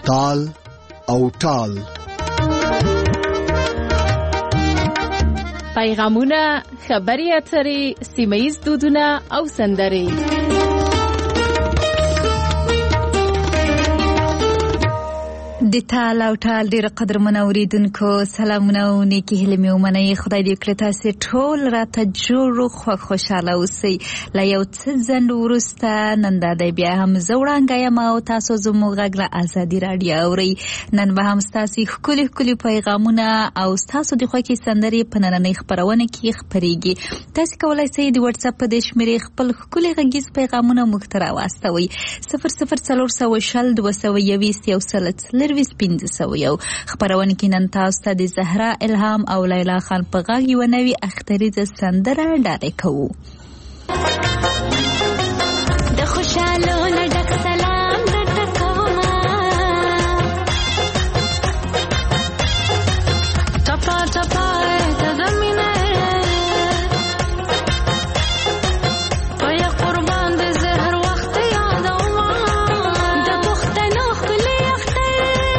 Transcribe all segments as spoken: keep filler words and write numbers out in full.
تال او ټال. پیغامونه، خبري اترې، سیمه‌ییز دودونه او سندرې. د تال او ټال ډېر قدرمن اوریدونکو سلامونه او نیکی هیلې مې ومنئ. خدای دې وکړي تاسې ټول راته جوړ خوښ خوشحاله اوسئ. له یو څه ځنډ وروسته نن دا دی بیا هم زه وړاندې یم او تاسو زموږ غږ له ازادي راډیو اورئ. نن به هم ستاسې ښکلي ښکلي پیغامونه او ستاسو د خوښې سندرې په نننۍ خپرونه کې خپرېږي. تاسې کولی شئ د وټساپ په دې شمېرې خپل ښکلي غږیز پیغامونه موږ ته راواستوئ. صفر صفر څلور سوه شل دوه سوه یویشت یو سل څلرویشت پنځه سوه یو. خپرونه کې نن تاسو ته د زهرا الهام او لیلا خان په غږ یوه نوې اختریزه سندره ډالۍ کوو. د خوشحالو نه ډک سلام درته کومه، ټپه ټپه د زمینه پیا قربان د زهر وخت یادومه، د پښتنو ښکلي اختر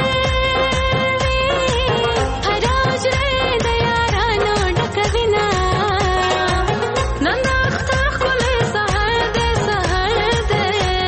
هر حجرې د یارانو ډکه وینه، نن د اختر ښکلی سهار دی سهار دی،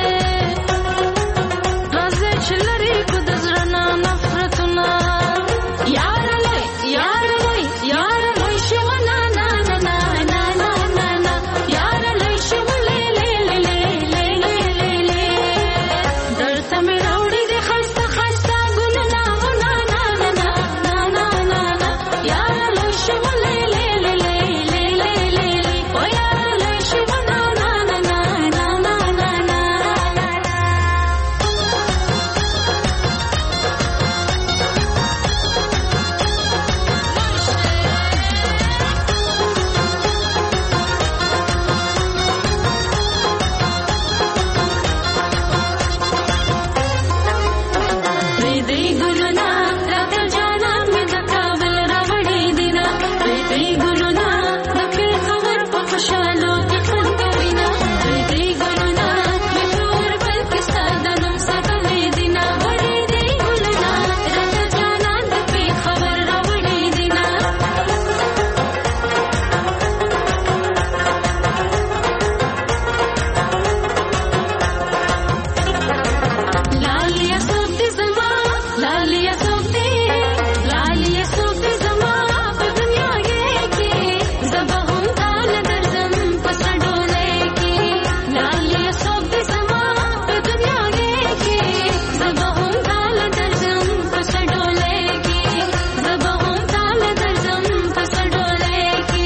راځئ چې لرې کړو د زړه نه نفرتونه، یاره لوی یاره لوی یاره لوی شوه نا نا نا نا نا نا نا نا، یاره لوی شوه لې لې لې لې لې لې لې لې، درته مې راوړي دي ښایسته ښایسته ګلونه نا نا نا نا نا نا نا نا، یاره لوی شوه لې لې لې لې لې لې لې لې، او یاره لوی شوه نا نا نا نا نا نا نا نا. ریدی ګلونه راته جانان مې د کابل راوړي دینه، ریدی ګلونه د پېښور په خوشحالو کې خوند کوینه، ریدی ګلونه مې ټول بل کې ستا د نوم ساتلي دینه، ریدی ګلونه راته جانان د پېښور راوړي دینه. لالیه څوک دې زما لالیه څوک دې لالیه څوک دې زما په دنیا کې، زه به هم تاله درځم په سره ډولۍ کې، لالیه څوک دې زما په دنیا کې، زه به هم تاله درځم په سره ډولۍ کې، زه به هم تاله درځم په سره ډولۍ کې.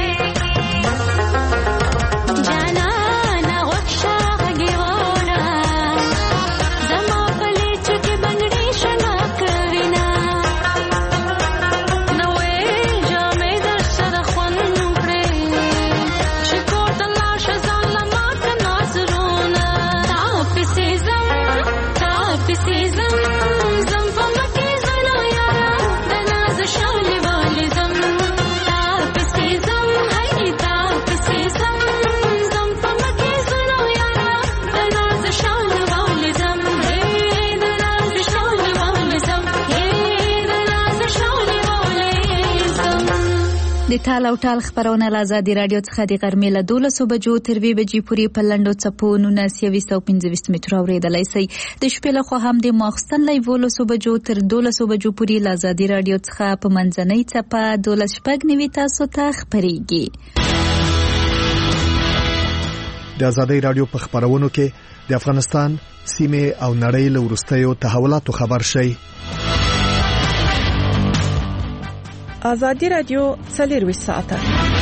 جانانه غوښه غږې وړه، زما په لیچو کې بنګړې شنه کوینه، نوې جامې در سره خوند کړې، چې کور ته لاړ شه ځان له ماته نازرونه، تا پسې ځم تا پسې ځم ځم په مکې زنو یاره د ناز شاولې والې ځم، تا پسې ځم هی تا پسې ځم ځم په مکې زنو یاره د ناز شاولې والې ځم، هی د ناز شاولې والې ځم، هی د ناز شاولې والې ځم. د تال او ټال خپرونه له ازادي راډیو څخه د غرمې له دولسو بجو تر یوې بجې پورې په لنډو څپو نولس یویشت او پنځه ویشت مترو اورېدلی شئ. د شپې لخوا هم د ماخوستن له یولسو بجو تر دولسو بجو پورې له ازادي راډیو څخه په منځنۍ څپه دولس شپږ نوي تاسو ته خپرېږي. د ازادي راډیو په خبرونو کې د افغانستان سیمه او نړۍ له وروستیو تحولاتو خبر شئ. ازادي راډیو څلرویشت ساعته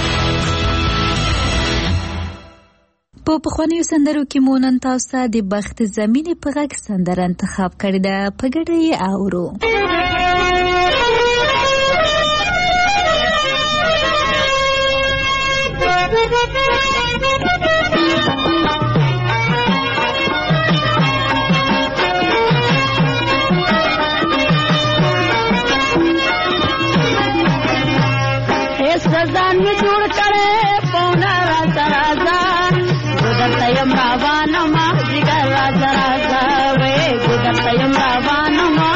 په پخوانیو سندرو کې مو نن تاسو ته د بخت زمینې په غږ سندره انتخاب کړې ده، په ګډه یې اورو. ځان می جوړ کړې پونه راځه راځه ګودرته یم روانه ما جګر راځه راځه وې ګودرته یم روانه ما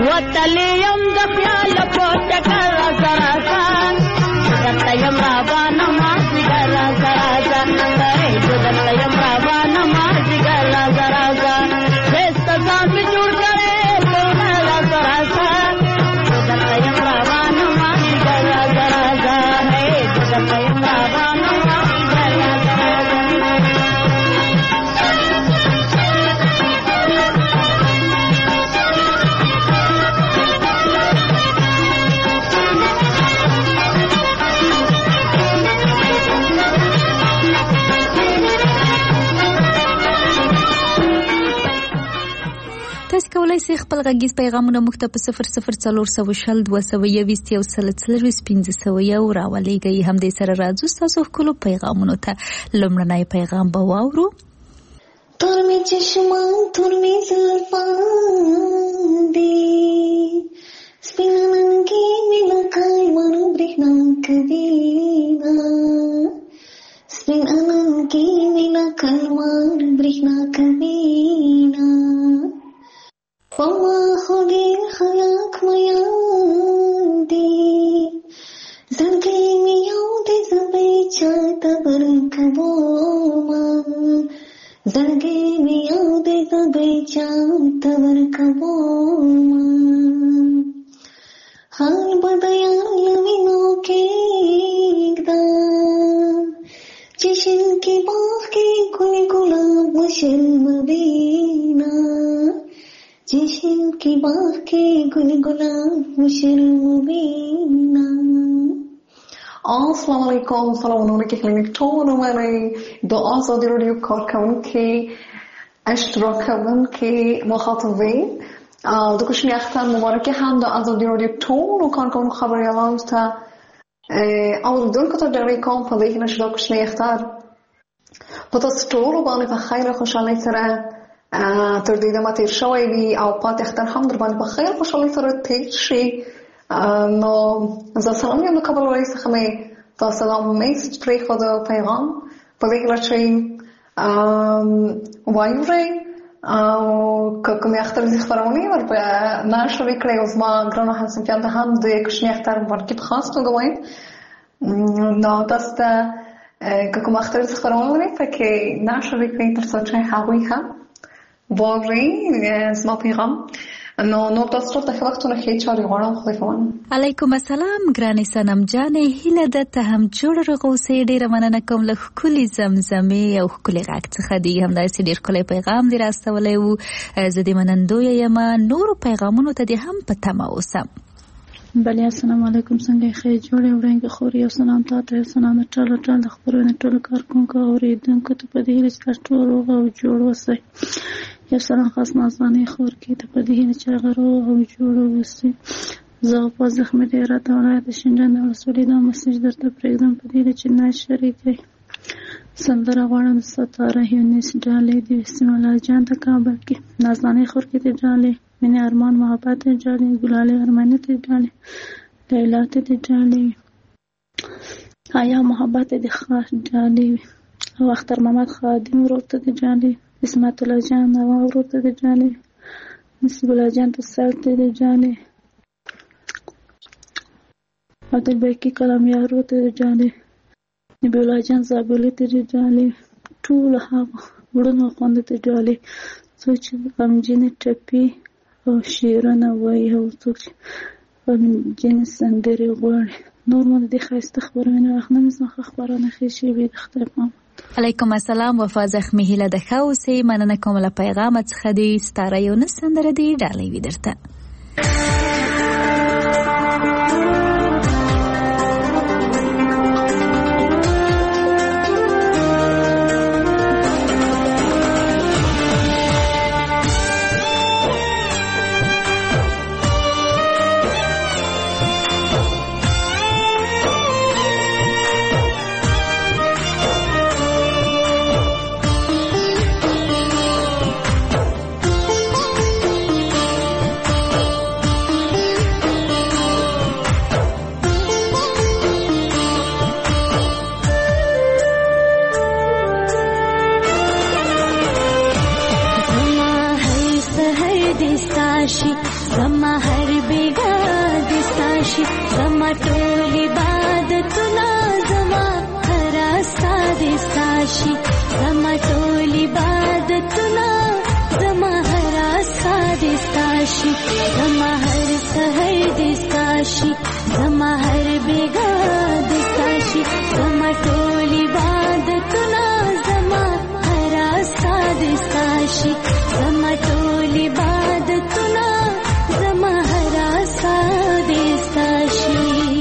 وتلې يم د خیال په ټکر سره سان دلته يم روانه ما ځګر سره سان دلته يم روانه ما ځګر سره سان دست ځان په جوړ کړې په نړۍ سره سان دلته يم روانه ما ځګر سره سان دلته يم روانه ما ځګر سره تاسو کولای شئ خپل غږیز پیغامونه موږ ته په صفر صفر څلور سوه شل دوه سوه یوویشت یو سل څلرویشت پنځه سوه یو راولېږئ. همدې سره راځو ستاسو ښکلو پیغامونو ته. لومړنی پیغام به واورو. تور می چشمان تور می زلفان دی سپینانګي می لکای ور برېښنا کوینا سپینانګي می لکای ور برېښنا کوینا فما خودی خلاق میان دی زنگی میاو دی زبی چاہتا برکبوما زنگی میاو دی زبی چاہتا برکبوما حال بدیان لوینو کیگدا چشن کی باغ کی گل گلاب شرم بینا جشن کی باغ کے گل گلاب شرم بینا. السلام علیکم. سلامونه کې خلک ټول مې د آزادی رادیو کارکونکي اشتراکونکي مخاطبین د کوشنی اختر مبارکه هم د آزادی رادیو ټول کارکونکو خبريالان ته او دونکو ته ډېر کوم په دې نشو د کوشنی اختر په تاسو ټول باندې په خیر او خوشحالۍ سره تر دې دمه تیر شوی وي او پاتې اختر هم در باندې په خیر خوشحالۍ سره تیر شي. نو زه سلام یم د کابل ولایت څخه مې تاسو ته میسج پرېښود پیغام په دې کې چې وایورئ او که کومې اختر زی خپرونې ور په نشرې کړې او زما ګرانو همصنفیانو ته هم د کوچني اختر مبارکي په خاص توګه وایم. نو تاسو ته که کومه اختر زی خپرونه ولرئ پکې نشرې کړئ تر څو چې هغوی هم واورئ زما پیغام. نو نو تاسو ته وختونه خې چاري غواړم خو فون. علیکم السلام ګرانې سنم جانې هیله ده ته هم جوړ رغوسې ډېره مننه کوم له ښکلي زمزمې او ښکلي غږ څخه دی همداسې ډېر ښکلی پیغام دې راستولی و. زه دې منندویه یم نورو پیغامونو ته دې هم په تمه اوسم. بله السلام علیکم څنګه یې ښه جوړې وړاندې خوري یو سلام تا ته یو سلام د ټولو ټول د خپرونې ټولو کارکونکو او اورېدونکو ته په دې هیله چې تاسو ټول روغ او جوړ اوسئ. یو سلام خاص نازنانې خور کې ته په دې هیله چې هغه روغ او جوړ اوسئ. زه غوپا زخمي د هرات ولایت د شینډنډ د ولسوالۍ دا مسیج درته پرېږدم په دې هیله چې نشرې کړئ. سندره غواړم د ستاره یونس ډالۍ د بسم الله جان ته کابل کې نازنانې خور کې ته ډالۍ مینه ارمان محبت ته ډالۍ ګلالۍ ارماني ته ډالۍ لیلا ته ډالۍ آیا محبت د خاص ډالۍ او اختر محمد خادم ورور ته ډالۍ اسمت الله جان او ورور ته ډالۍ نصیب الله جان ته سر ته ډالۍ عبدالباقي کلام یار ورور ته ډالۍ نبی الله جان زابلي ته ډالۍ ټول هغه وړونو خوند ته ډالۍ څوک چې غمجنې ټپې او شعرونه وایي او څوک چې غمجنې سندرې غواړي. نور مو د دې ښایسته خپرونې وخت نه مې څخه خپرونه ښې شوې د خدای په امان. علیکم السلام وفا زخمی هیله د ښه اوسئ مننه کوم له پیغامه څخه دی ستاره یونس سندره دی ډالۍ وي درته. زما شي زما ټول عبادتونه زما هر استا دې ستا شي زما ټول عبادتونه زما هر استا دې ستا شي زما هر سحر دې ستا شي زما هر بیګا دې ستا شي زما ټول عبادتونه زما هر استا دې ستا شي زما ټول عبادتونه زما هر استا دې ستا شي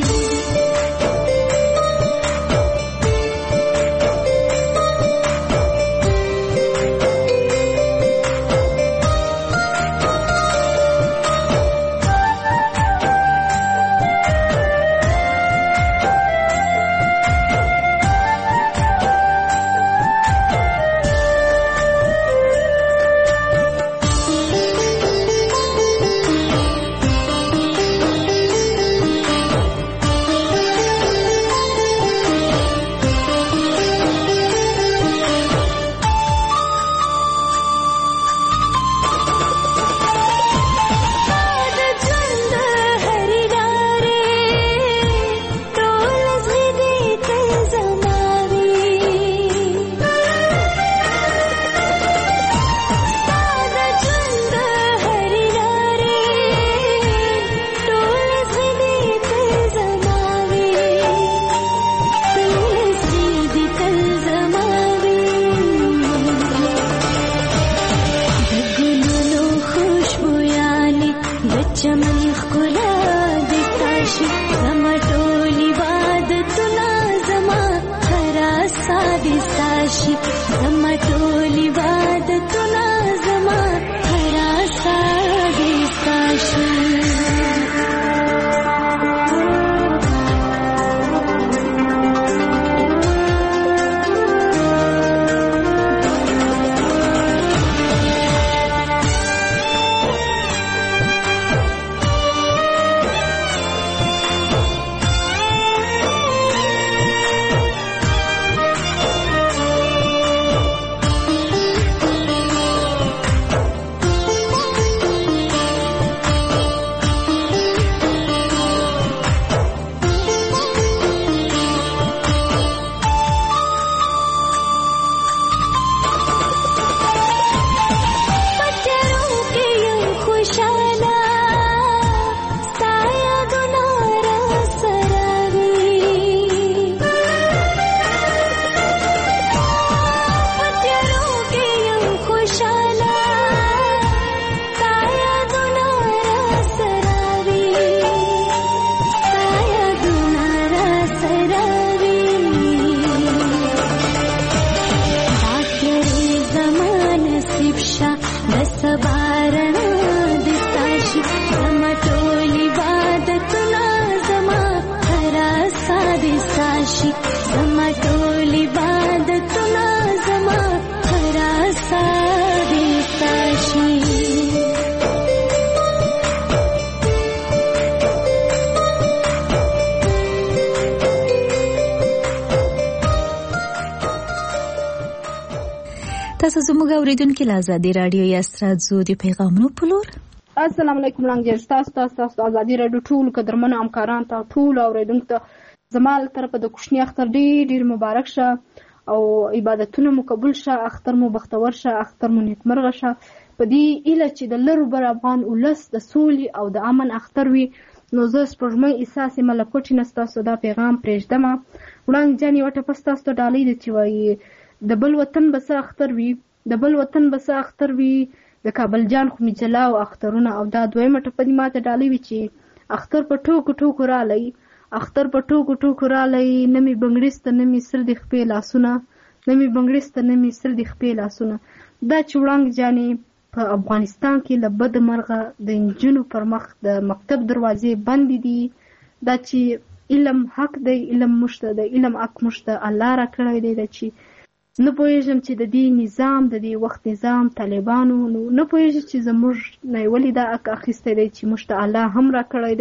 تاسو زموږ اوریدونکو له ازادي رادیو یاسترازو د پیغامونو په لور السلام علیکم لنګ تاسو تاسو تاسو ازادي رادیو ټول قدرمنو همکاران ته ټول اوریدونکو ته زمال طرف د کوشنی اختر ډیر ډیر مبارک شه او عبادتونه مو قبول شه اختر مو بختور شه اختر مو نیکمرغه شه په دې اله چې د لرو بر افغان ولس د سولې او د امن اختر وي نو زه سپوږمۍ احساس ملکوټی نستا سودا پیغام پرېږدم وړاندې جاني وټه پستاستو ډالۍ د چې وایي د بل وطن بس اختر وي د بل وطن بس اختر وي د کابل جان خو می جلاو اخترونه او دا دویمه ټپه دی ماته ډالۍ وی چې اختر په ټوکو ټوکو را لای اختر په ټوکو ټوکو را لای نمی بنگړیست نمی سر د خپل لاسونه نمی بنگړیست نمی سر د خپل لاسونه دا چې وړاندې جاني په افغانستان کې لبد مرغه د انجنونو پر مخ د مکتب دروازې بند دي دا چې علم حق دی علم مشته دی علم حق مشته الله را کړی دی چې نه پوهېږم چې د دې نظام د دې وخت نظام طالبانو نو نه پوهېږم چې زموږ نه ولې دا حق اخیستی دی چې موږ ته الله هم را کړی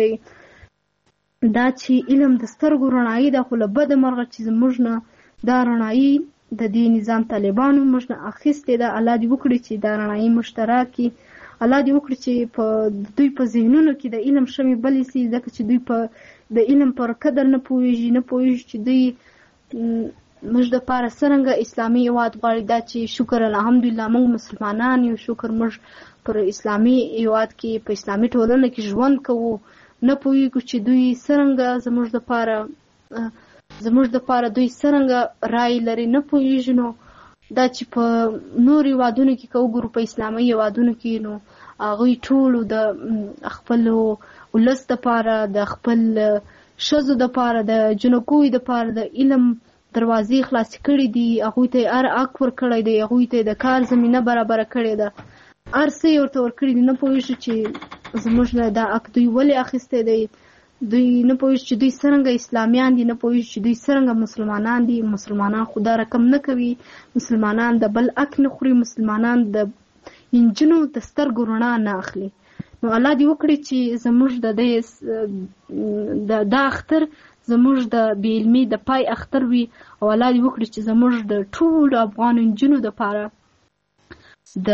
دی دا چې علم د سترګو رڼایي ده خو له بده مرغه چې زموږ نه دا رڼایي د دې نظام طالبانو موږ نه اخیستې ده الله دې وکړي چې دا رڼایي موږ ته راکړي الله دې وکړي چې په دوی په ذهنونو کې د علم شمې بلې سي، ځکه چې دوی په د علم پر قدر نه پوهېږي، نه پوهېږي چې دوی موږ دپاره څرنګه اسلامي هېواد غواړي. دا چې شکر الحمدلله موږ مسلمانان یو، شکر موږ پر اسلامي هېواد کې په اسلامي ټولنه کې ژوند کوو، نه پوهېږو چې دوی څرنګه زموږ دپاره زموږ دپاره دوی څرنګه رای لري، نه پوهېږو. نو دا چې په نور هېوادونو کې که وګورو په اسلامي هېوادونو کې، نو هغوی ټولو د خپلو ولس دپاره، د خپل ښځو دپاره، د جنکوی دپاره د علم دروازې خلاصې کړي دي، هغوی ته یې هر حق ورکړی دی، هغوی ته یې د کار زمینه برابره کړې ده، هر څه یې ورته ورکړي دي. نه پوهېږو چې زموږ نه دا حق دوی ولې اخیستی دی، دوی نه پوهېږو چې دوی څرنګه اسلامیان دي، نه پوهېږو چې دوی څرنګه مسلمانان دي. مسلمانان خو دا رقم نه کوي، مسلمانان د بل حق نه خوري، مسلمانان د انجونو د سترګو رڼا نه اخلي. نو الله دې وکړي چې زموږ د دې دا اختر زموږ د بې علمي د پای اختر وي، او الله دې وکړي چې زموږ د ټولو افغان نجونو دپاره د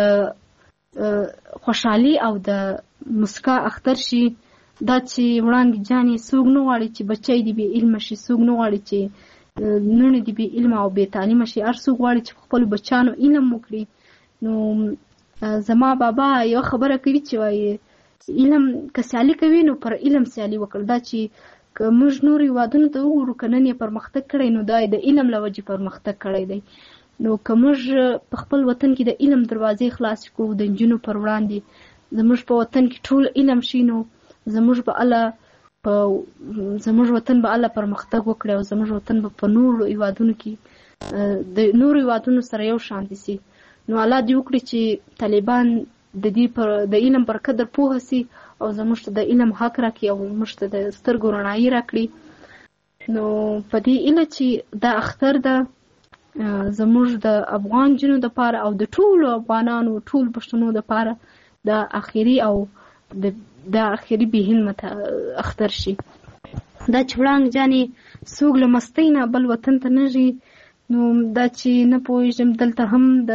خوشحالي او د مسکا اختر شي. دا چې وړاندې جانې څوک نه غواړي چې بچی دې بې علمه شي، څوک نه غواړي چې لوڼې دې بې علمه او بې تعلیمه شي، هر څوک غواړي چې خپلو بچیانو علم وکړي. نو زما بابا یوه خبره کوي چې وایي علم که سیالي کوي نو پر علم سیالي وکړه. دا چې که موږ نور هېوادونو ته وګورو که نن یې پرمختګ کړی، نو دا یې د علم له وجې پرمختګ کړی دی. نو که موږ په خپل وطن کې د علم دروازې خلاصې کړو د نجونو پر وړاندې، زموږ په وطن کې ټول علم شي، نو زموږ به الله په زموږ وطن به الله پرمختګ وکړي، او زموږ وطن به په نورو هېوادونو کې د نورو هېوادونو سره یو شانتي سي. نو الله دې وکړي چې طالبان د دې پر د علم پر قدر پوهه سي، او زموږ ته د علم حق راکړي، او موږ ته د سترګو رڼایي راکړي. نو په دې هیله چې دا اختر ده زموږ د افغان جنو دپاره او د ټولو افغانانو ټول پښتنو دپاره د اخري او د د اخري بې علمه اختر شي. دا چې وړاندې جانې څوک له مستۍ نه بل وطن ته نه ځي، نو دا چې نه پوهېږم دلته هم د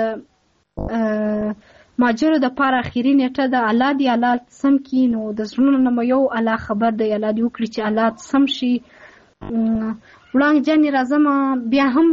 ماجرو دپاره اخري نیټه ده، الله دې حالات سم کړي. نو د زړونو نه مو یو الله خبر دی، الله دې وکړي چې حالات سم شي. وړاندې جانې راځم، بیا هم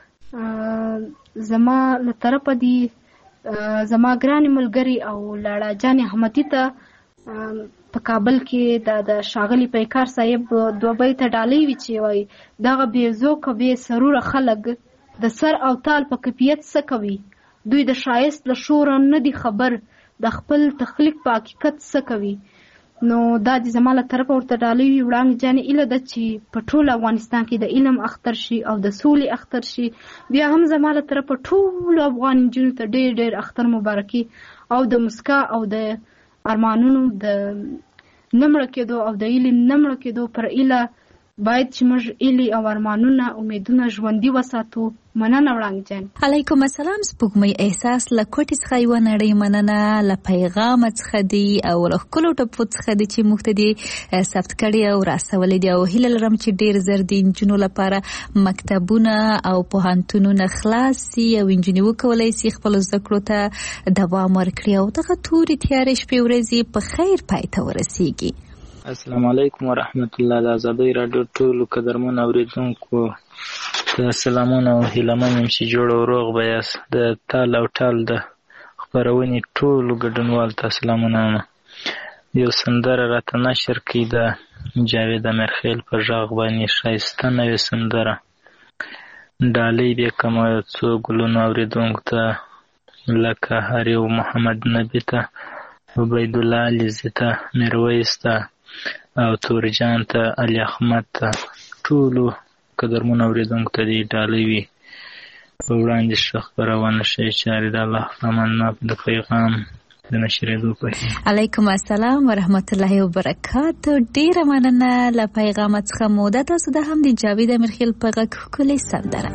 زما له طرفه دي زما ګرانې ملګري او لاړه جانې احمدي ته په کابل کې د ښاغلي پیکار صاحب دوه بیته ډالۍ وي چې وایي دغه بې ذوقه بې سروره خلک د سر او تال په کیفیت څه کوي، دوی د ښایست له شوره نه دي خبر، د خپل تخلیق په حقیقت څه کوي. نو دا د زما له طرفه ورته ډالۍ وي. وړاندې جانې ایله ده چې په ټول افغانستان کې د علم اختر شي او د سولې اختر شي. بیا هم زما له طرفه ټولو افغان نجونو ته ډېر ډېر اختر مبارکي او د مسکا او د ارمانونو د نه مړه کېدو او د هیلې نه مړه کېدو پر هیله باید چې موږ هیلې او ارمانونه امیدونه ژوندي وساتو. مننه وړاندې جان. علیکم السلام. سپوږمۍ احساس له کوټې څخه یوه نړۍ مننه، له پیغامه څخه دی او له ښکلو ټپو څخه دی چې موږ ته دې ثبت کړي او راسولی دی، او هیله لرم چې ډېر زر د نجونو لپاره مکتبونه او پوهنتونونه خلاص سي او نجونې وکولی سي خپلو زده کړو ته دوام ورکړي او دغه تورې تیارې شپې ورځې په خیر پای ته ورسیږي. السلام علیکم ورحمت الله. د ازادۍ راډیو ټولو قدرمنو اورېدونکو ته سلامونه او هیلهمن یم چې جوړ او روغ به یاست. د تال او ټال د خپرونې ټولو ګډونوالو ته سلامونه. یو سندره راته نشر کړي د جاوید امیرخیل په غږ باندې، ښایسته نوې سندره. ډالۍ بې کمه یو څو ګلونو اورېدونکو ته لکه هر یو محمد نبي ته، عبیدالله علیزي ته، میرویس ته او تورجان ته، علي احمد ته، ټولو قدرمنو اورېدونکو ته دې ډالۍ وي. په وړاندې ښه خپرونه شي چارې د الله په امان د پیغام د نشرېدو پهې. علیکم السلام ورحمت الله وبرکاتو. ډېره مننه له پیغامه څخه مو. دا تاسو د هم د جاوید امیرخیل په غږ ښکلې سندره.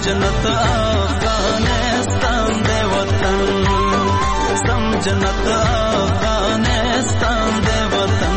جنت افغانستان دی وطن سم جنت افغانستان دی وطن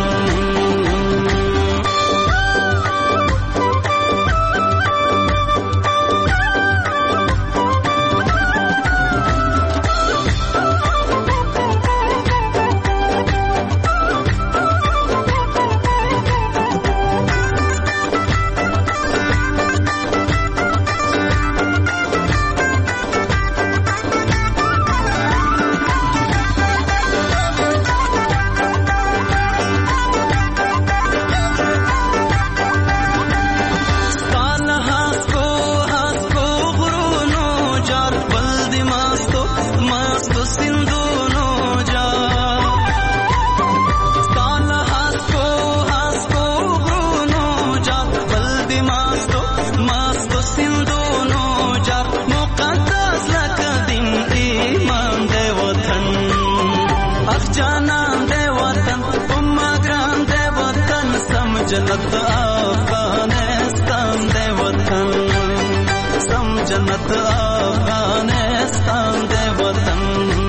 جنت افغانستان دی وطن سم جنت افغانستان دی وطن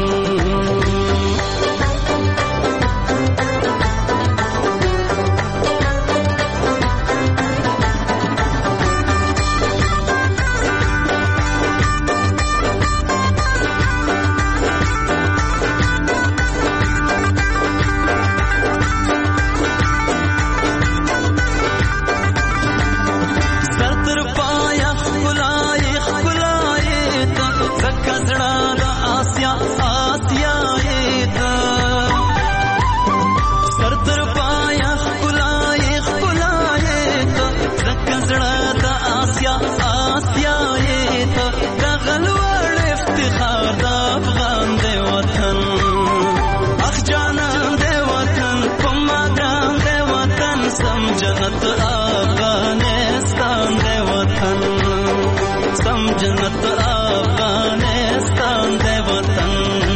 جنت افغانستان دی وطن سم جنت افغانستان دی وطن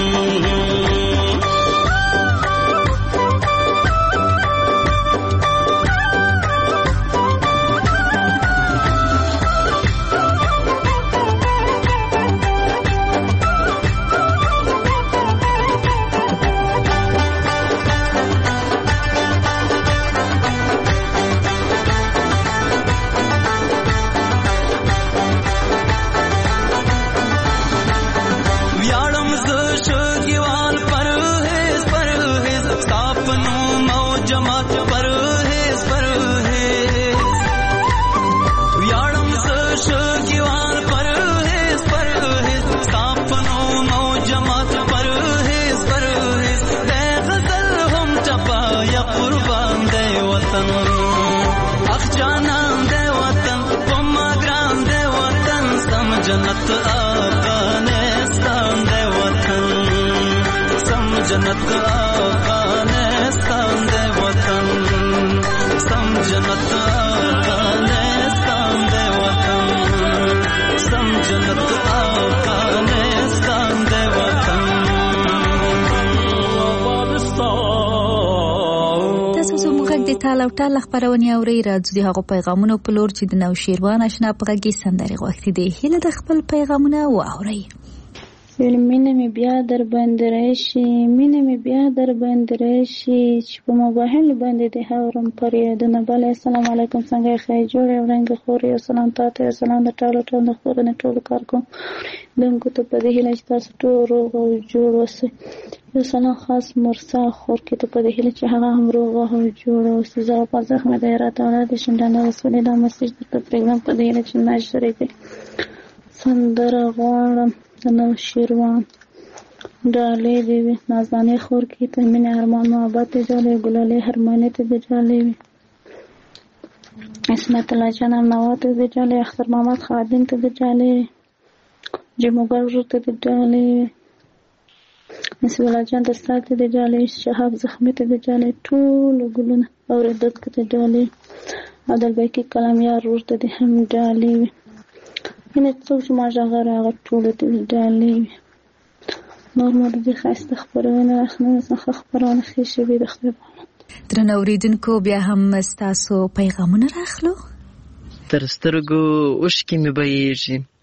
جنت افغانستان دی وطن سم جنت افغانستان دی وطن سم جنت افغانستان دی وطن سم جنت افغانستان دی وطن تاسو زموږ د ټال او ټال خبرونه اورئ راځي د هغو پیغامونو په لور چې د نو شیروان آشنا په غږی سندري غوښتي دي هله د خپل پیغامونه واورئ مینه می بیا در باندې راشي مینه می بیا در باندې راشي چې په موبایل باندې د هاورم پر یادونه بل السلام علیکم څنګه ښه جوړ او رنګ خوري او سلام تاسو سلام د ټالو ټول د خبرونه ټول کار کوم دغه ته په دې هیله چې تاسو ټول روغ او جوړ اوسئ یو سلام خاص مرسل خور کې ته په دې هیله چې هغه هم روغ او جوړ اوسئ زه په ځخمه د راته ولادت شندانه رسولې دا مسیج د پروګرام په دې هیله چې نشری کړي سندره غواړم نو شیروان ډالې دی نازانه خور کې ته مینه ارمان محبت جوړې ګلالې هرمانه ته جوړې اسمت الله جان نواته ته جوړې اختر محمد خادم ته جوړې جمعګر ورته ته جوړې نسب الله جان دستار ته جوړې شهاب زخمي ته جوړې ټول ګلونه اور دت ته جوړې عادل بای کې کلام یار ورته هم جوړې اینه څو چې ما ژغره هغه ټول ته جوړې نور مو دې خاصه خبرونه اخنه څخه خبرونه خې شوی د خپل درنو اوریدونکو بیا هم تاسو پیغامونه راخلو تر سترګو اوښکې مې بهیږي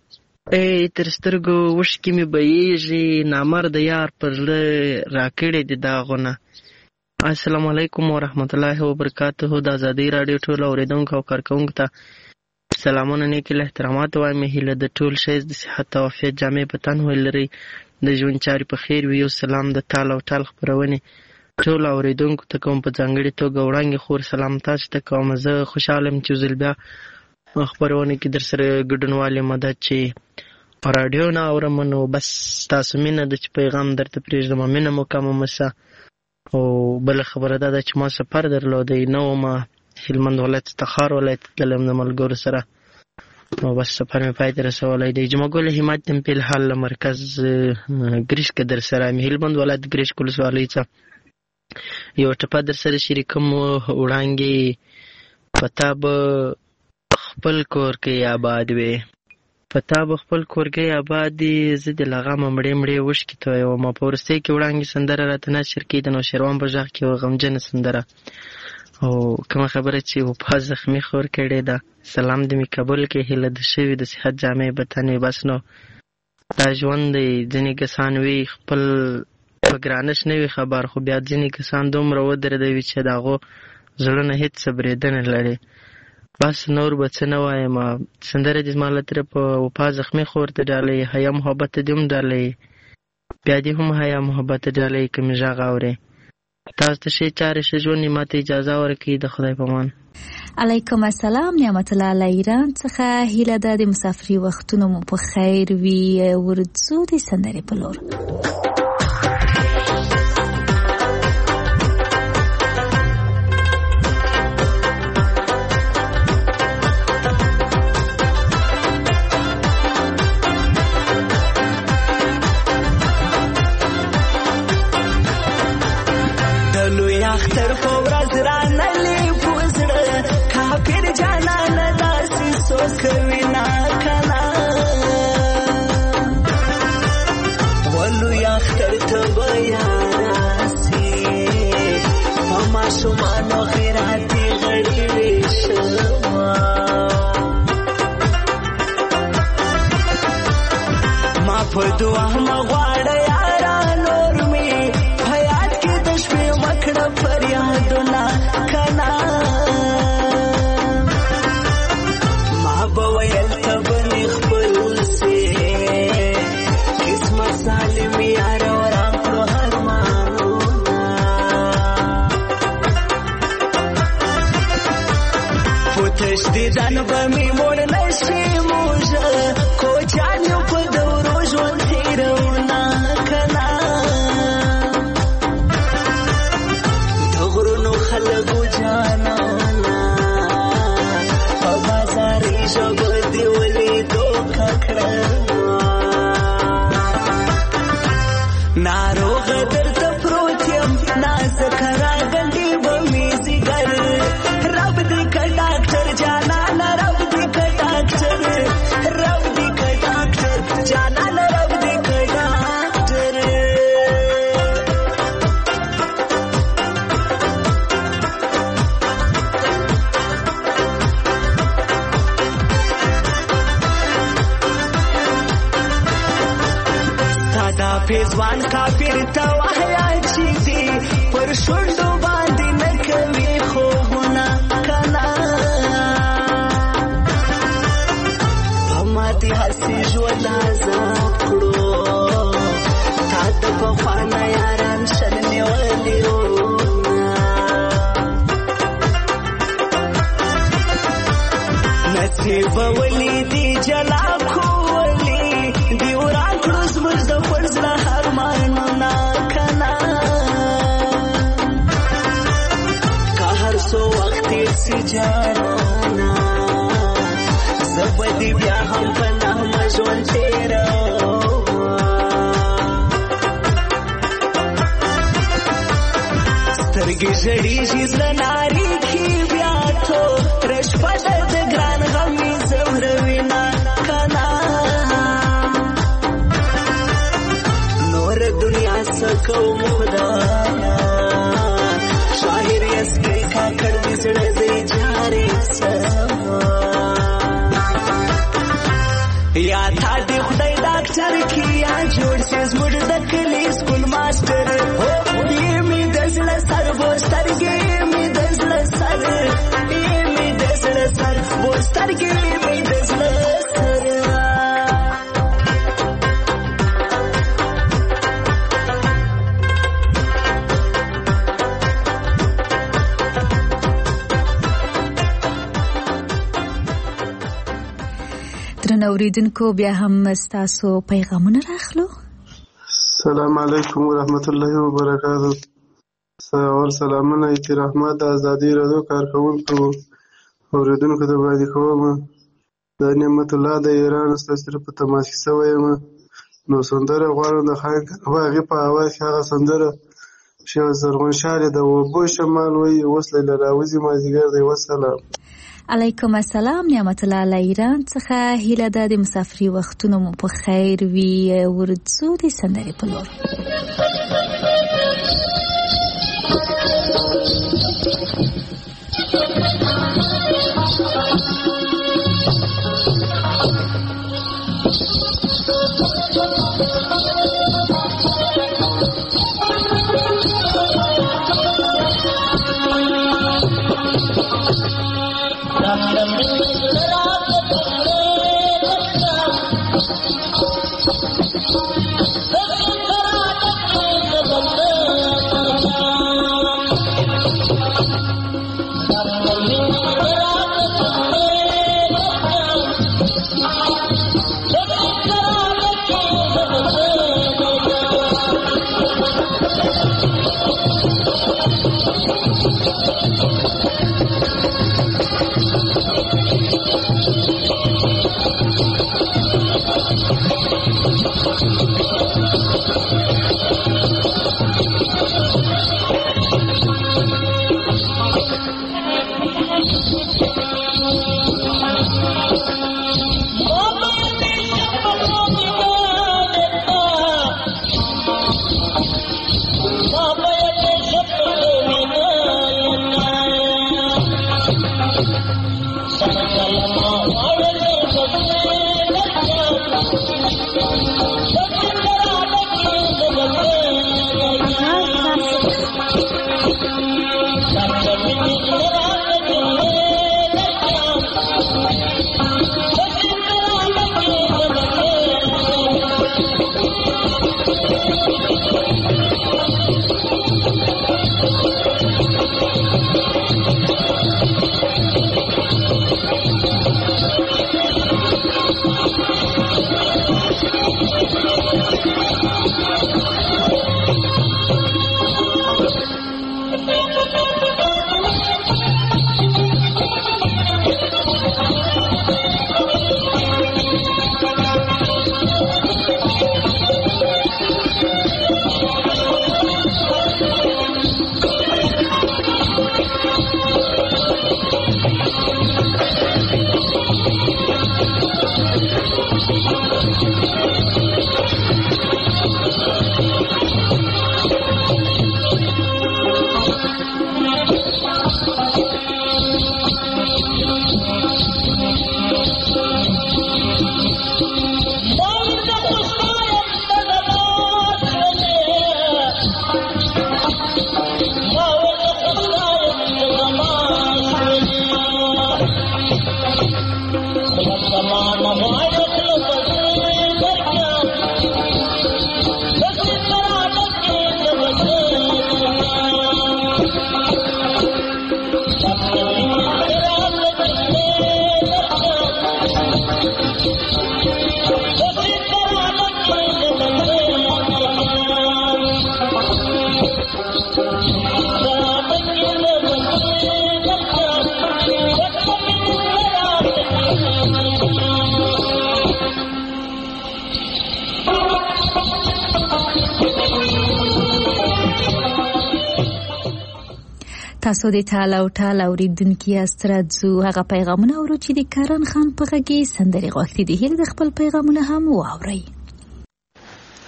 ای تر سترګو اوښکې مې بهیږي، نامرده یار پر زړه راکړې دي داغونه. السلام علیکم ورحمت الله وبرکاته. د ازادۍ راډیو ټولو اورېدونکو او کارکوونکو ته سلامونه، نیکې له احترامات وایم. هیله د ټول ښایست د صحت او عافیت جامې په تن ولرئ، د ژوند چارې په خیر وي. یو سلام د تال او ټال خپرونې ټولو اورېدونکو ته کوم، په ځانګړې توګه وړانګې خور سلام تاسو ته کوم. زه خوشحاله یم چې ځل بیا خپرونه کې در سره ګډونوال یم. دا چې راډیو نه اورم نو بس تاسو مینه ده چې پیغام درته پرېږدم، مینه مو کمه مه شه. او بله خبره دا ده چې ما سفر درلودی، نه ومه هلمند ولایت تخار ولایت تللی یم د ملګرو سره، نو بس سفر مې پای ته رسولی دی. جمعه ګل همت یم په الحال له مرکز ګریش کې در سره یم، هلمند ولایت ګریش ولسوالۍ څخه یوه ټپه در سره شریکم. وړانګې په تا به خپل کور کې آباد وې، په تا به خپل کورګۍ آباد دي، زه د له غمه مړې مړې اوښکې تویومه. په وروستۍ کې وړانګې سندره راته نشر کېده، نو شیروان په غږ کې یوه غمجنه سندره او کومه خبره چې وفا زخمي خور کړې ده. سلام دې مې قبول کې، هیله د شوي د صحت جامې به تن وي. بس نو دا ژوند دی، ځینې کسان وي خپل په ګرانش نه وي خبر، خو بیا ځینې کسان دومره ودرېدوي چې د هغو زړونه هېڅ څه برېدنه لري. بس نور به څه نه وایم. سندره دې زما له طرفه په وفا زخمي خور ته ډالۍ، حیا محبت ته دې هم ډالۍ، بیا دې هم حیا محبت ته ډالۍ که مې غږ اورې. تاسو ته ښې چارې ښه ژوند، ما ته اجازه ورکړئ. د خدای په امان. علیکم السلام، نعمت الله له ایران څخه هیله ده د مسافري وختونو مو په خیر وي. ورځو د سندرې په لور. اختر په ورځ رانلې پوزړه کافر جانان داسې سوکوي نا کنه، ولوی اختر ته به یاراسي په ماشومانو خیراتي غړي ویشما. ما په دعا مغواړه یارا نور مې حیات کې د شپې مکړه فریادونه کنا. ما به ویل ته بنې خپل سي قسمت سالم یار وران کړو هرمانونه. پوتش دې ځان به مې موړ نشي موږه کوچان یو په دورو ژوند تېروونه کنا. خلقو جانانا په بازاري ژبه دې ولیدو ککړه، ناروغه درته پروت یم نازکه راګنډې به مې ځیګر. رب دې که ډاکټر جانانه، رب دې که ډاکټر، رب دې که ډاکټر جانانه، رب دې که ډاکټر. پیزوان کافر ته وحیا چې دي پر شونډو باندې نه کوي خوبونه کنا. په ما دې هسې ژوند عذاب کړو، تا د پخوانه یاران شل نیولي وروڼه. نصیب ولیدي جلا کولی دی وران کړو زموږ د فرزله هرمانونه کنا. که هر څو وخت تېر سي جانانه، زه به دې بیا هم په نغمه ژوند تېرومه. سترګې ژړېږي زړه نارېږي بیا توره شپه ده د ګران غم مې ځوروي نه کنا. دنیا سکوم خدایا شاهر یسکی کاکړ دې زړه دې جارې سما. یا تا دې خدای ډاکټر کې یا جوړ سي زموږ د کلي سکول ماسټر هو یې مې د زړه سر بوسترګې مې د زړه سر یې مې د زړه سر بوسترګې مې د زړه سر درنو اوریدونکو بیا هم ستاسو پیغامونه راخلو. السلام علیکم ورحمت الله وبرکاتہ. اور سلامونه احترامات د ازادي رادیو کارکونکو اوریدونکو ته وړاندې کوم. د نعمت الله د ایران ستاسو په تماس کې ویم نو سندره غواړم د خان هغه په اواز هغه سندره چې زرغون شال د وبو شمال وي وصله لراوزي مازیګر دی. وسلام علیکم السلام. نعمت الله له ایران څخه هیله ده د مسافري وختونو مو په خیر وي. ورځو د سندرې په لور. تاسو د ټال او ټال اوریدونکو استرادزو هغه پیغامونه ورو چې د کرن خان په غږی سندري غوښتي دي. هیله د خپل پیغامونه هم واوري.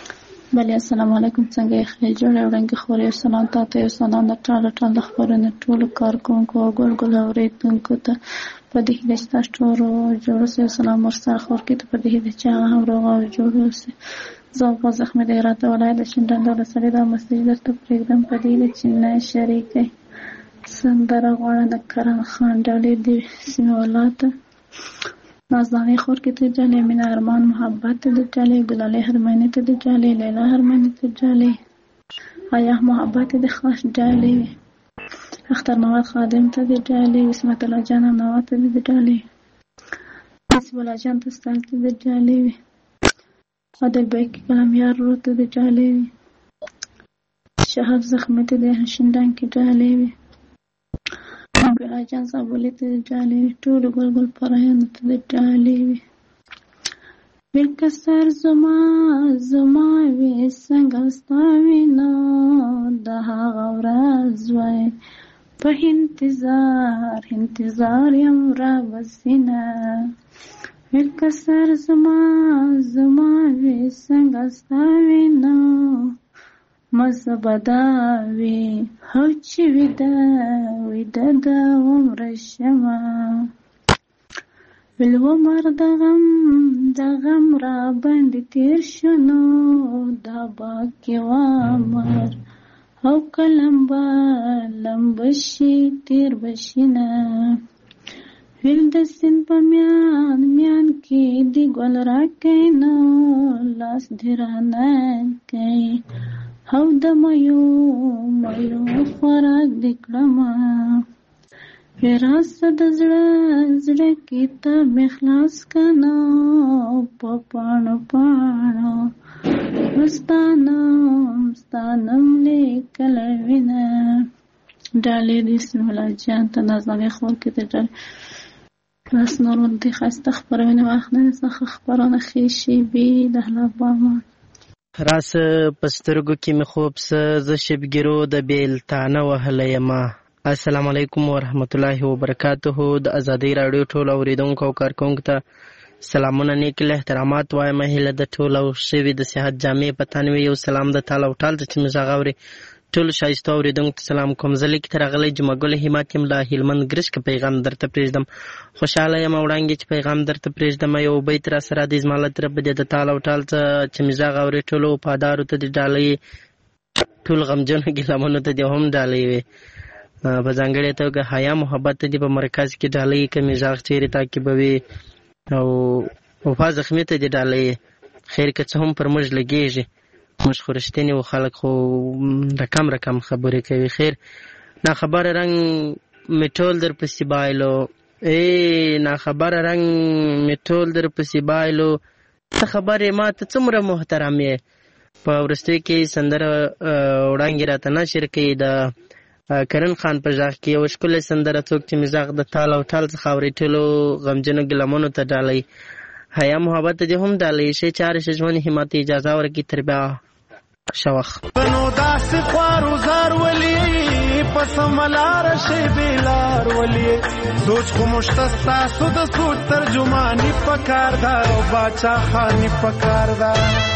بله السلام علیکم څنګه یې خیل جوړې وړانګې خورې یو سلام تاته یو سلام د ټاله ټال د خپرونې ټولو کارکوونکو او ګل ګل اورېدونکو ته په دې هیله چې تاسو ټول جوړ اوسئ سلام ورسره خور کې ته په دې هیله چې هغه هم روغ او جوړ اوسئ زه غواز احمد هرات ولایت د شینډنډ ولسوالۍ دا مسیج درته پرېږدم په دې هیله چې نه شریکئ سندره غواړه د کرن خان ډلې د سیمې ولاته نازدانې خور کې ته جالې مینه ارمان محبت ته د جالې ګلالۍ هرمنې ته د جالې لیلا هرمنې ته جالې آیا محبت د خاص جالې اختر نوات خادم ته د جالې اسمت الله جان نوات ته د جالې حسب الله جان ته ستل ته د جالې عادل بیک کلام یار رو ته د جالې شهاب زخمت د شینډان کې جالې بلا جان صابولی ته جالې ټول ګل ګل پرهیانو ته د جالې بالکسر زما زما وې څنګه ستا وینو د هغه ورځ وای په انتظار انتظار یم را بسینه بالکسر زما زما وې څنګه ستا وینو مزه بداوي هو چې ودا ودا د عمر شمه بل عمر د غم د غم را باندې تیر شنو دا باقي عمر او کلم با لمبشي تیر بشینه ویل د سین په میان میان کې دی ګل راکینو لاس درانه کوي او د مایو مایو خوراک د کړما وراثت د زړه زړه کتاب مخلاص کنا په پانو پانو مستانم مستانم لیکل وینا ډالې د اسم الله جان ته نازنې خور کې ته ډالې بس نورون دی خسته خبرونه واخنه څخه خبرونه خېشي بي د هلاباما راس پسترګو کې مې خوب سه ز شبګرو د بیلتانه وهله یما السلام علیکم ورحمت الله وبرکاته د ازادي رادیو ټول اوریدونکو او کارکونکو ته سلامونه نیک له احترامات وایم هله د ټول او شوی د صحت جامع پتانوي یو سلام د تعالی او ټال چې مزغاوري ټول شایسته اوریدونکو سلام کوم زلي کې ترغلې جمعګل هماتیم لا هلمند ګرش کې پیغام درته پرېږدم خوشاله یم وړاندې چې پیغام درته پرېږدم یو بیت را سره د زمالت رب د تعالی او ټال چې مزغاوري ټول پادارو ته د ډالې ټول غمجن ګلمنو ته د هم ډالې وي په ځانګړې توګه حیا محبت دې په مرکز کې ډالې کې مزاغ چیرې تعقیبوي او وفا زخمی ته دې ډالې خیر که څه هم پر موږ لګېږي موږ خو رښتینې و خلک خو رقم رقم خبرې کوي خیر ناخبره رنګ مې ټول در پسې بایلو ای ناخبره رنګ مې ټول در پسې بایلو ته خبرې ما ته څومره محترم یې په وروستیو کې سندره وړاندې راته نشر کوي د کرن خان په ژغ کې یو ښکلی سندره څوک چې مزاغ د تال او ټال څخه اوري ټولو غمجنو ګلمنو ته ډالۍ حیا محبت دې هم ډالۍ شي چارې ښه ژوند همت اجازه ورکړي تر بیا شوخ نو داسې خوارو زار ولي پس ملار شي بیلار ولي سوچ خو مشتستا سود سوچ ترجمانی پکار دا او باچا خانی پکار دا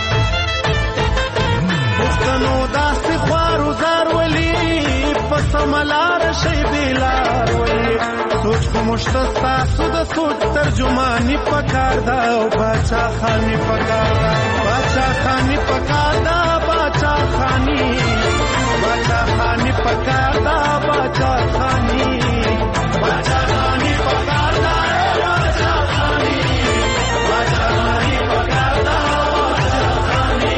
پښتنو داسې خوارو زار ولي پس ملار شي بیلار ولي سوچ خو مشتستا سود سوچ ترجمانی پکار دا او باچا خانی پکار دا باچا خانی پکار دا باچا خانی باچا خانی پکار دا باچا خانی باچا خانی پکار دا باچا خانی باچا خانی پکار دا باچا خانی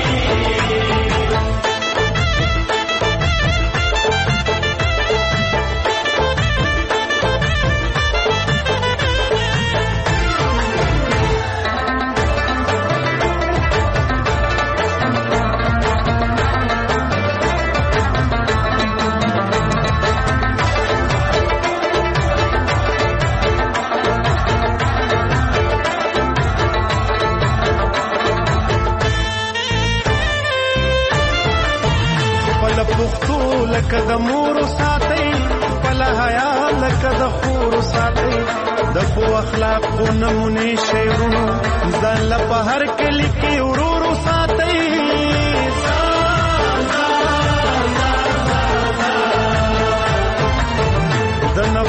لکه د مور ساتي خپل حیا لکه د خور ساتي د خو اخلاق کو نمونه شیرونو ځان له په هر کلی کې ورور ساتي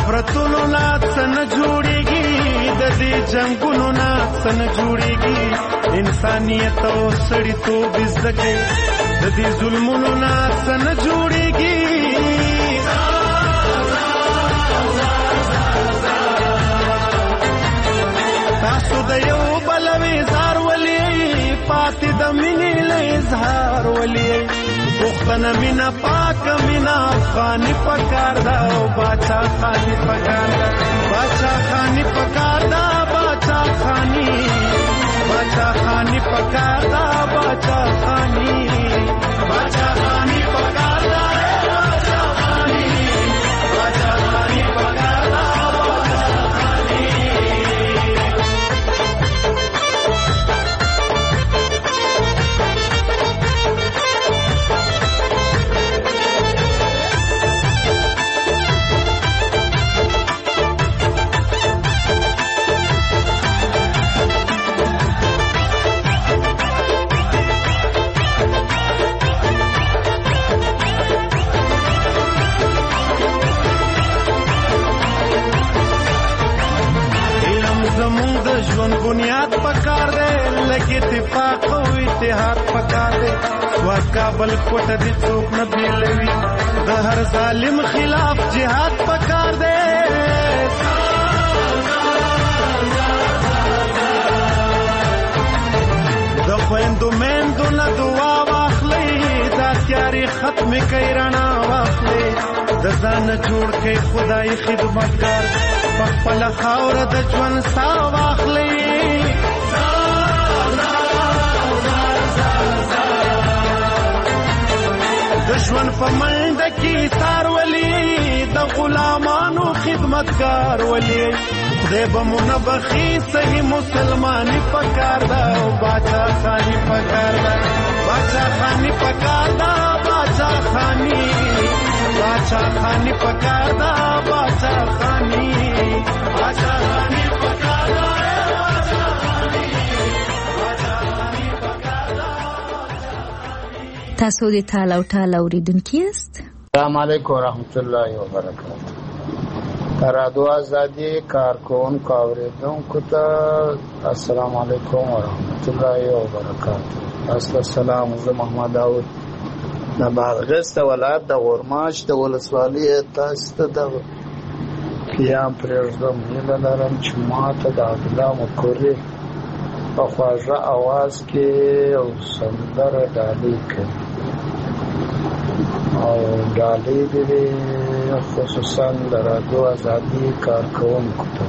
نفرتونو نه څه نه جوړېږي د دې جنګونو نه څه نه جوړېږي انسانیت او سړیتوب زده کړئ د دې ظلمونو نه څه نه جوړېږي تاسو د یو بل وزار ولې پاتې د مینې له اظهار ولې پښتنه مینا پاک مینا افغاني پکار دا او باچا خاني پکار دا باچا خاني پکار دا باچا خاني باچا خاني پکار دا باچا خاني باچا خاني پکار دا باچا خاني باچا خاني پکار دا باچا خاني ژوند بنیاد پکار دی لکه اتفاق او اتحاد پکار دی سواد کابل کوټه دي څوک نه بیلوي د هر ظالم خلاف جهاد پکار دی د خویندو میندو نه دعا واخلئ دا تیارې ختمې کوي رڼا واخلئ د ځان جوړ کوي خدای خدمتګار په خپله خاوره د ژوند ساه واخلئ د ژوند په منډه کې ایثار ولي د غلامانو خدمتګار ولي خدای به مو نه بخي صحیح مسلماني پکار ده او باچا خاني پکار ده باچا خاني پکار ده باچا خاني باچا خاني پکار ده باچا خاني باچا خاني پکار ده باچا خاني باچا خاني پکار ده. تاسو د تال او ټال اوریدونکي یاست. السلام علیکم ورحمت الله وبرکاته. رادیو آزادی کارکونکو اوریدونکو ته السلام علیکم ورحمت الله وبرکاته. تاسو سلام. زه محمد داود د بادغیس ولایت د غورماش د ولسوالۍ تاسو ته د پیام پرېږدم. هیله لرم چې ماته د عبدالله مکوري په خواږه اواز کې یو سندره ډالۍ کوي او ډالۍ دې خصوصا د رادیو آزادي کارکونکو ته.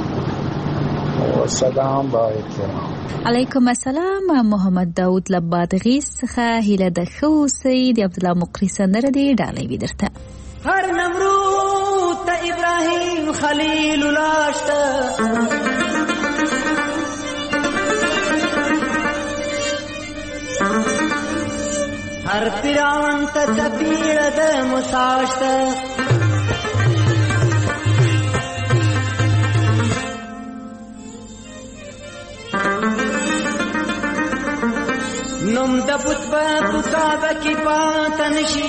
والسلام با احترام. علیکم السلام. محمد داود له بادغیس څخه هیله د ښه اوسئ. د عبدالله مقري سندره دې ډالۍ وي درته. هر نمرود ته ابراهیم خلیل لاشته هر فرعون ته تپیړه د موسی نوم د بت په کعبه کې پاتې نشي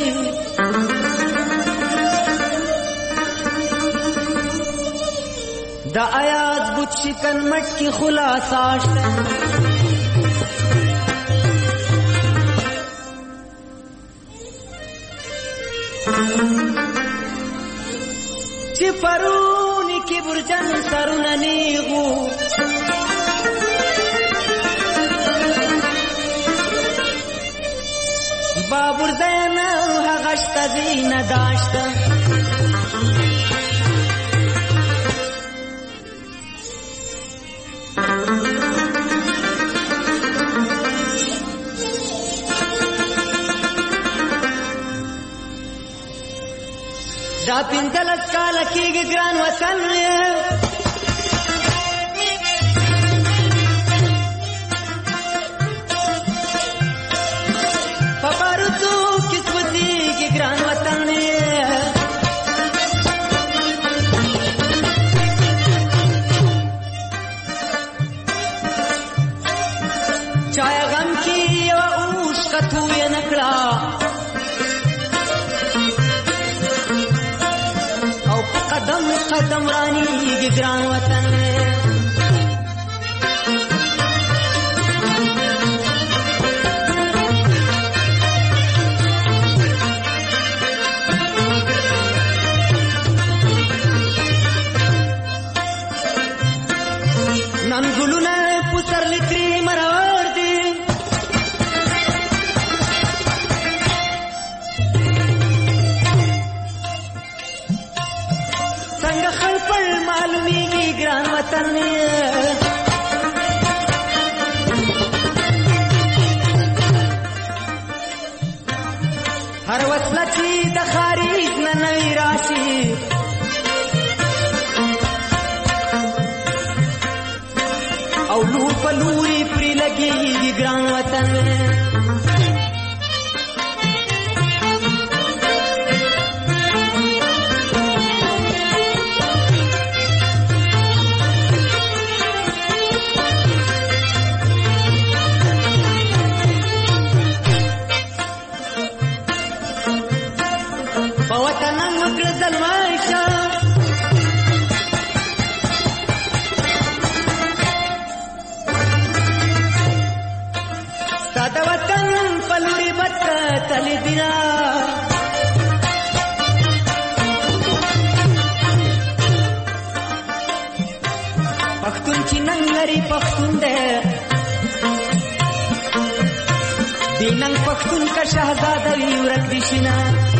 د آیات بت شکن مټ کې خلاصا شته چې پرونی کې برجن سرونه نیغو بابور زین هغه شته دینه داشته دا پنځلس کاله کېږي ګران وطن په بارودو کې سوځېږي ګران وطن چای غم کې یوه اوښکه تویه نه کړه قدم زمرانیږي ګران وطن نن ګلونه پسرلی ترې مرور دي څنګه خلپړ معلومیږي ګران وطن هر وسله چې د خارج نه نوی راشي او لور په لوري پرې لګېږي ګران وطن په وطن وکړه زلمایشه د وطن پلوړي بت تلې دینا پښتون چې نن لري پښتون دی دینن پښتون کا شهزاده وي ورک دي شینا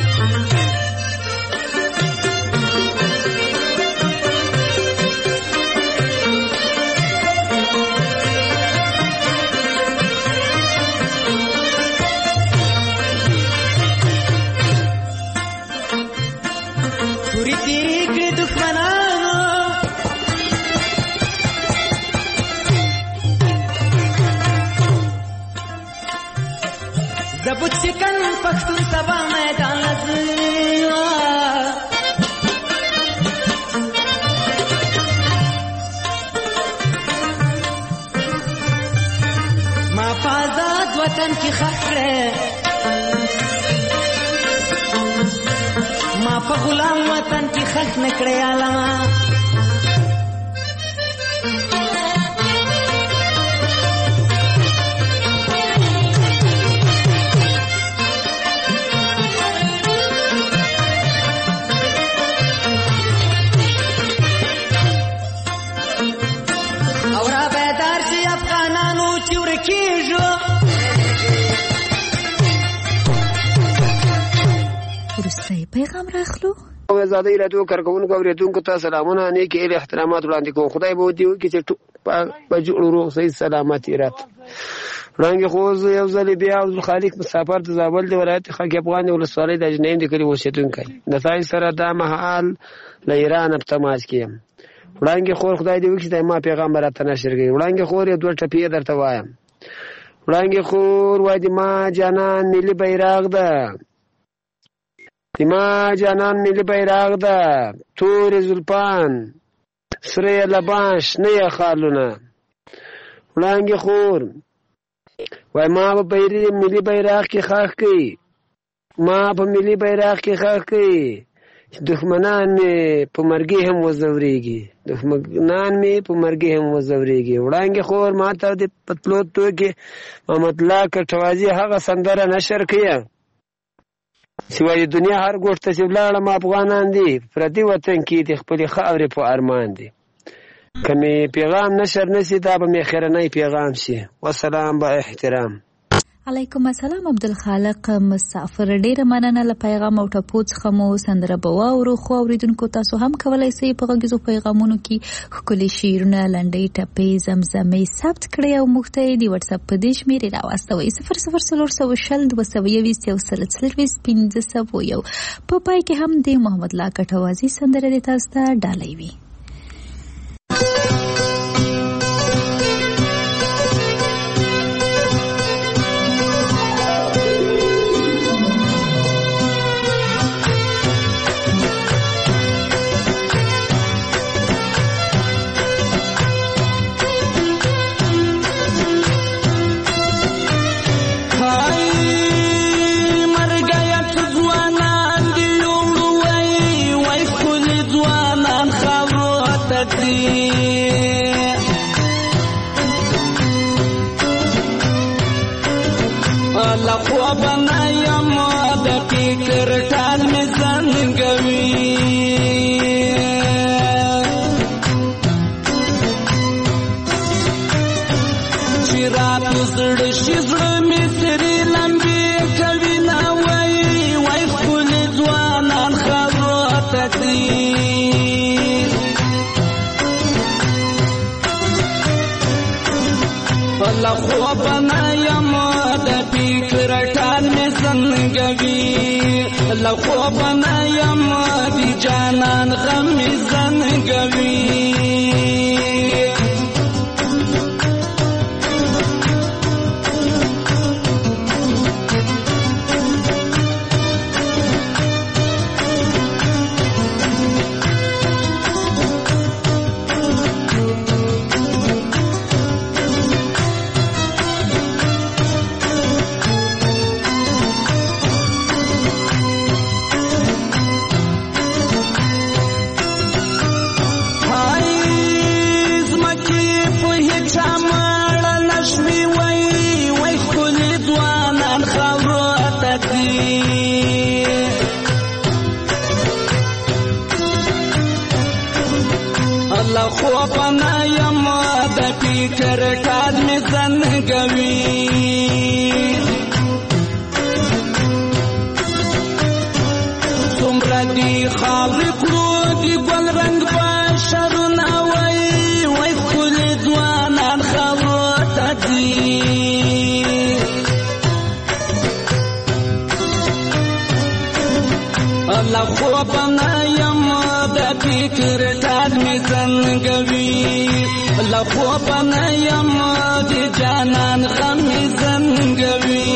زبوت شکن پښتون سبا میدان لزوا ما فازاد وطن کی خخره ما په غلام وطن کی خخ نکړې علما وروستی پیغام راخلو آزادی رادیو کارکوونکو اوریدونکو ته سلامونه نیکې هیلې احترامات وړاندې کوم خدای به ودې وکړي چې په جوړ روغ صحیح سلامت یې راته وړاندې خو زه یو ځل بیا عبدالخالق مسافر د زابل د ولایت خاک افغان د ولسوالۍ د اجنیم د کلي اوسېدونکی د تاسو سره دا مهال له ایران په تماس کې یم وړاندې خور خدای دې وکړي چې ما پیغام راته نشر کړي وړاندې خور یو دوه ټپې درته وایم وړاندې خور وای د ما جانان ملي بیرغ ده ما جانان ملي بیرغ ده تورې زلفان سره لبان شنه خالونه وړاندې خور وای ما په بیرغ ملي بیرغ کې خاخ کوي ما په ملي بیرغ کې خاخ کوي دښمنان مې په مرګي هم وزوريږي دښمنان مې په مرګي هم وزوريږي وړاندې خور ما ته د پتلو تو کې محمد الله کټوازي هغه سندره نشر کړه سوای دنیا هر ګوټ ته چې ولاړم افغانان دي پردي وطن کې د خپل خاورې په ارمان دي کمه پیغام نشر نسی دا به مخیرنۍ پیغام شي والسلام با احترام علیکم السلام عبدالخالق مسافر ډیره مننه له پیغام او ټپو څخه مو سندره به واورو خو اوریدونکو تاسو هم کولی شئ په غږیزو پیغامونو کې ښکلي شعرونه لنډۍ ټپې زمزمې ثبت کړئ او موږ ته یې د وټساپ په دې شمېرې راواستوئ صفر صفر څلور سوه شل دوه سوه یویشت یو سل څلرویشت پنځه سوه یو په پای کې هم د محمد الله کټوازي سندره دې تاسو ته ډالۍ وي خاور له خوبه نه یم د فکر ټال مې زنګوي چې راته زړه شي زړه مې سرې لمبې کوي نه وایي وای ښکلي ځوانان خاورو ته ځي له خوبه نه یم د فکر ټال مې زنګوي له خوبه نه یم د جانان غم مې زنګوي له خوبه نه یم د فکر ټال مې زنګوي څومره دي خاورې کړو د ګل رنګ بشرونه وایي وای ښکلي ځوانان خاورو ته ځي له خوبه نه یم د فکر ټال مې زنګوي له خوبه نه یم د جانان غم مې زنګوي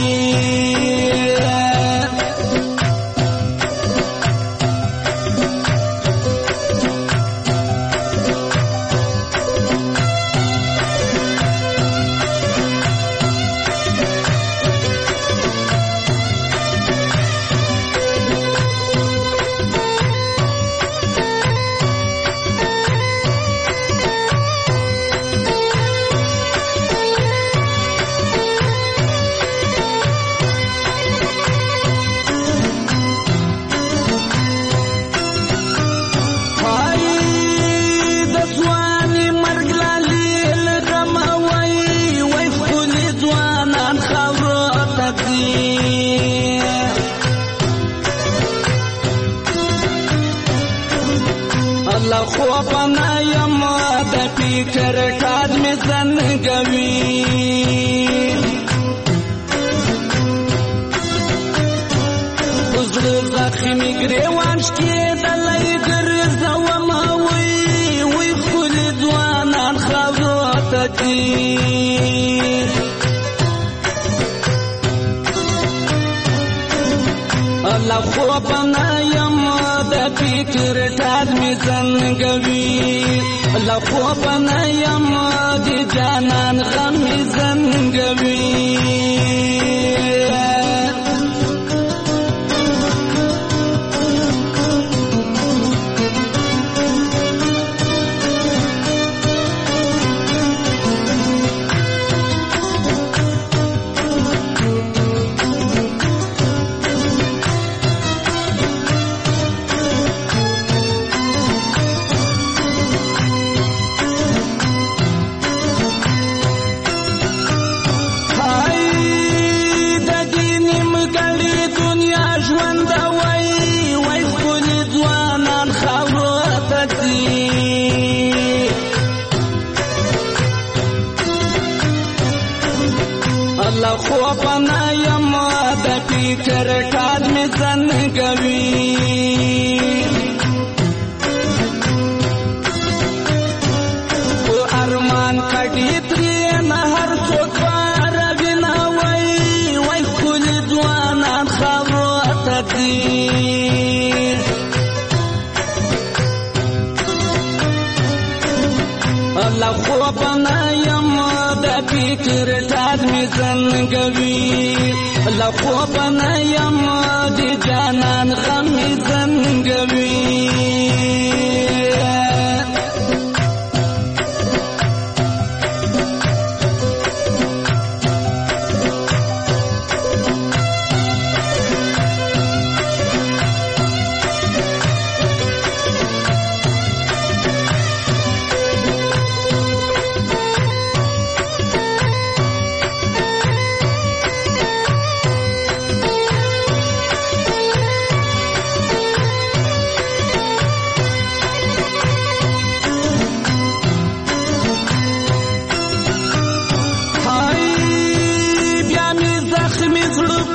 له خوبه نه یم د فکر ټال مې زنګوي په زړه زخمي ګریوان شکېدلی ګرځومه وایي وای ښکلي ځوانان خاورو ته ځي له خوبه نه یم د فکر ټال مې زنګوي له خوبه نه یم د جانان غم مې زنګوي له خوبه نه یم د فکر ټال مې زنګوي په ارمان کډې ترې نه هر څوک پاروي نه وایي وای ښکلي ځوانان خاورو ته ځي له خوبه نه یم د فکر ټال مې زنګوي له خوبه نه یم د جانان غم مې زنګوي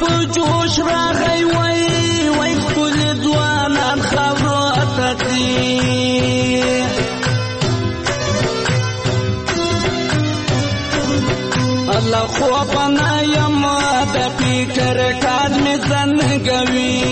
په جوش راغی وای وای خپل ځوانان خاورو ته ځي الله خو پنا یم د فکر کار می زنګوي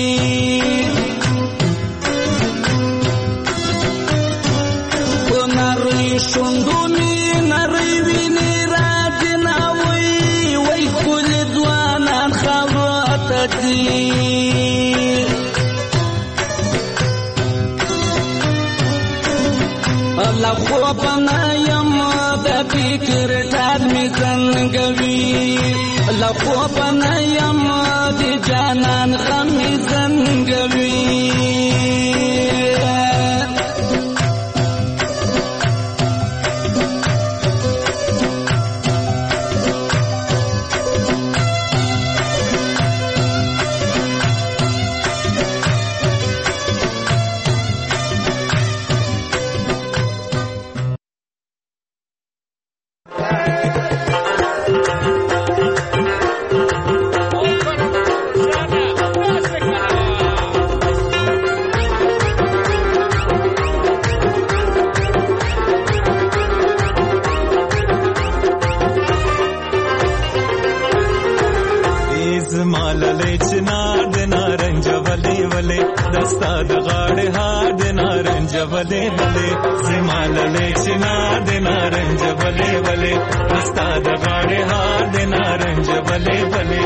په نری شوندو می نری ویني راځنا وای وای خپل ځوانان خاورو ته ځي الله خو پنا یم د فکر کار می زنګوي الله خو پنا یم د جانان غم می زنګوي वले वले सिमाल ले चिना दे नारंज वले वले उस्ताद गाड़े हार दे नारंज वले वले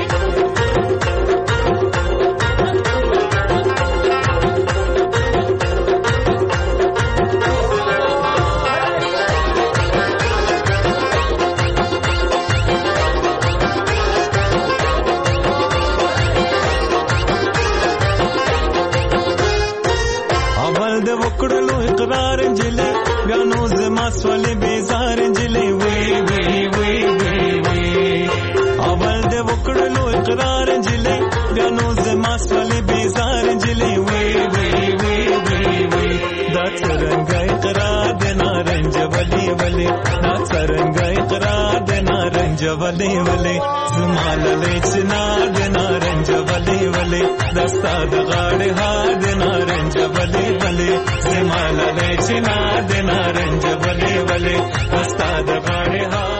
Swale bezar jile we we we we we awal de vokdlo iqrar jile gano zema swale bezar jile we we we we we da saranga iqrar de naranj wale wale da saranga iqrar de naranj wale wale zumal le chna de naranj wale wale dasta de gaade ha de naranj wale wale zumal le chna de naranj वले वले उस्ताद गाड़े हा